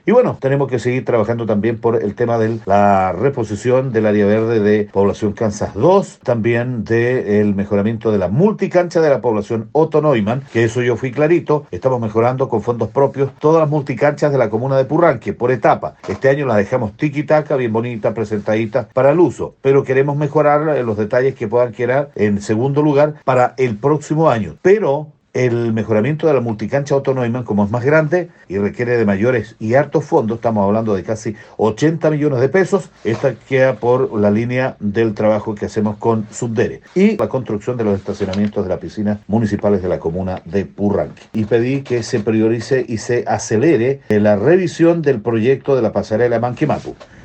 Y bueno, tenemos que seguir trabajando también por el tema de la reposición del área verde de población Kansas 2, también del mejoramiento de la multicancha de la población Otto Neumann, que eso yo fui clarito, estamos mejorando con fondos propios todas las multicanchas de la comuna de Purranque, por etapa. Este año las dejamos tiki-taka, bien bonitas, presentaditas para el uso, pero queremos mejorar los detalles que puedan quedar en segundo lugar para el próximo año. Pero el mejoramiento de la multicancha Otto Neumann, como es más grande y requiere de mayores y hartos fondos, estamos hablando de casi 80 millones de pesos, esta queda por la línea del trabajo que hacemos con Subdere y la construcción de los estacionamientos de las piscinas municipales de la comuna de Purranque. Y pedí que se priorice y se acelere la revisión del proyecto de la pasarela Manquemapu.